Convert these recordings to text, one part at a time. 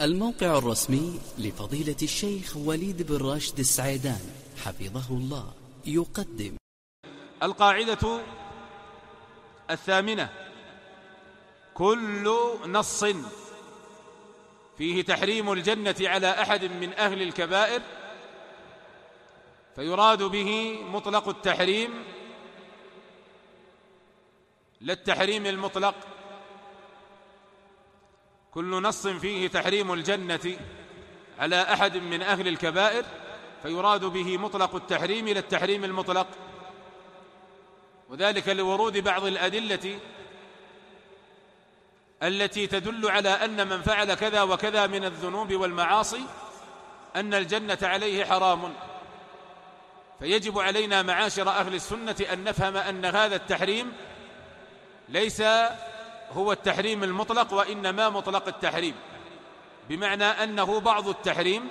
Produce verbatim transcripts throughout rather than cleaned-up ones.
الموقع الرسمي لفضيلة الشيخ وليد بن راشد السعيدان حفظه الله يقدم القاعدة الثامنة: كل نص فيه تحريم الجنة على أحد من أهل الكبائر فيراد به مطلق التحريم لا التحريم المطلق. كل نص فيه تحريم الجنة على أحد من أهل الكبائر فيراد به مطلق التحريم لا التحريم المطلق، وذلك لورود بعض الأدلة التي تدل على أن من فعل كذا وكذا من الذنوب والمعاصي أن الجنة عليه حرام. فيجب علينا معاشر أهل السنة أن نفهم أن هذا التحريم ليس هو التحريم المطلق، وإنما مطلق التحريم، بمعنى أنه بعض التحريم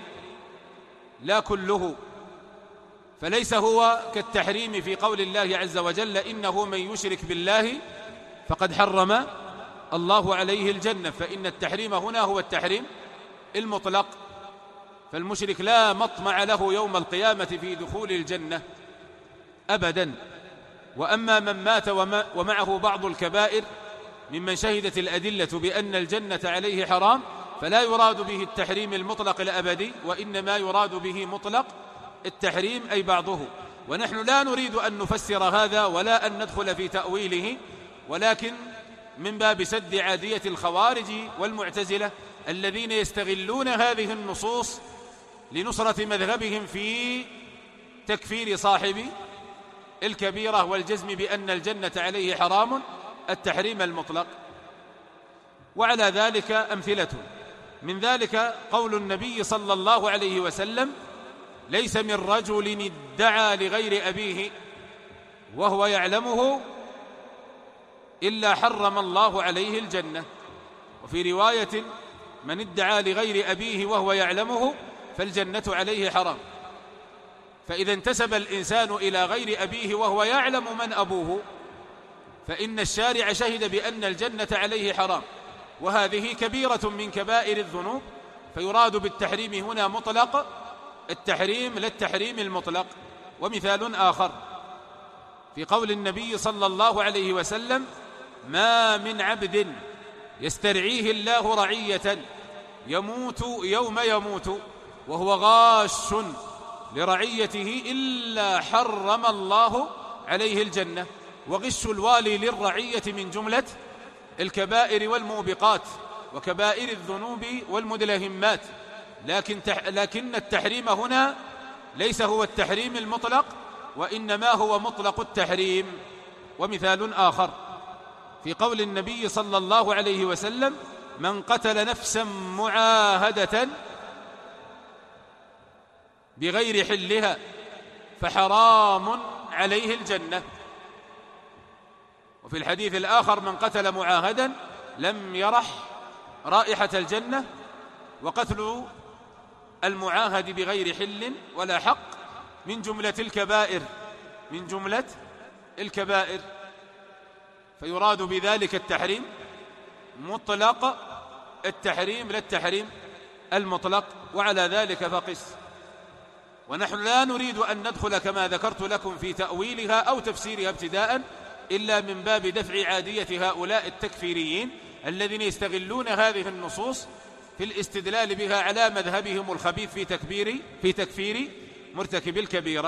لا كله. فليس هو كالتحريم في قول الله عز وجل: إنه من يشرك بالله فقد حرم الله عليه الجنة، فإن التحريم هنا هو التحريم المطلق. فالمشرك لا مطمع له يوم القيامة في دخول الجنة أبدا. وأما من مات ومعه بعض الكبائر ممن شهدت الأدلة بأن الجنة عليه حرام فلا يراد به التحريم المطلق الأبدي، وإنما يراد به مطلق التحريم أي بعضه. ونحن لا نريد أن نفسر هذا ولا أن ندخل في تأويله، ولكن من باب سد عادية الخوارج والمعتزلة الذين يستغلون هذه النصوص لنصرة مذهبهم في تكفير صاحب الكبيرة والجزم بأن الجنة عليه حرام التحريم المطلق. وعلى ذلك أمثلة، من ذلك قول النبي صلى الله عليه وسلم: ليس من رجل ادعى لغير أبيه وهو يعلمه إلا حرم الله عليه الجنة. وفي رواية: من ادعى لغير أبيه وهو يعلمه فالجنة عليه حرام. فإذا انتسب الإنسان إلى غير أبيه وهو يعلم من أبوه فإن الشارع شهد بأن الجنة عليه حرام، وهذه كبيرة من كبائر الذنوب، فيراد بالتحريم هنا مطلق التحريم لا التحريم المطلق. ومثال آخر في قول النبي صلى الله عليه وسلم: ما من عبد يسترعيه الله رعية يموت يوم يموت وهو غاش لرعيته إلا حرم الله عليه الجنة. وغش الوالي للرعية من جملة الكبائر والموبقات وكبائر الذنوب والمدلهمات، لكن, تح لكن التحريم هنا ليس هو التحريم المطلق، وإنما هو مطلق التحريم. ومثال آخر في قول النبي صلى الله عليه وسلم: من قتل نفسا معاهدة بغير حلها فحرام عليه الجنة. وفي الحديث الآخر: من قتل معاهدا لم يرح رائحة الجنة. وقتل المعاهد بغير حل ولا حق من جملة الكبائر من جملة الكبائر فيراد بذلك التحريم مطلق التحريم لا التحريم المطلق. وعلى ذلك فقس. ونحن لا نريد أن ندخل كما ذكرت لكم في تأويلها أو تفسيرها ابتداء إلا من باب دفع عادية هؤلاء التكفيريين الذين يستغلون هذه النصوص في الاستدلال بها على مذهبهم الخبيث في تكبير في تكفير مرتكب الكبيرة.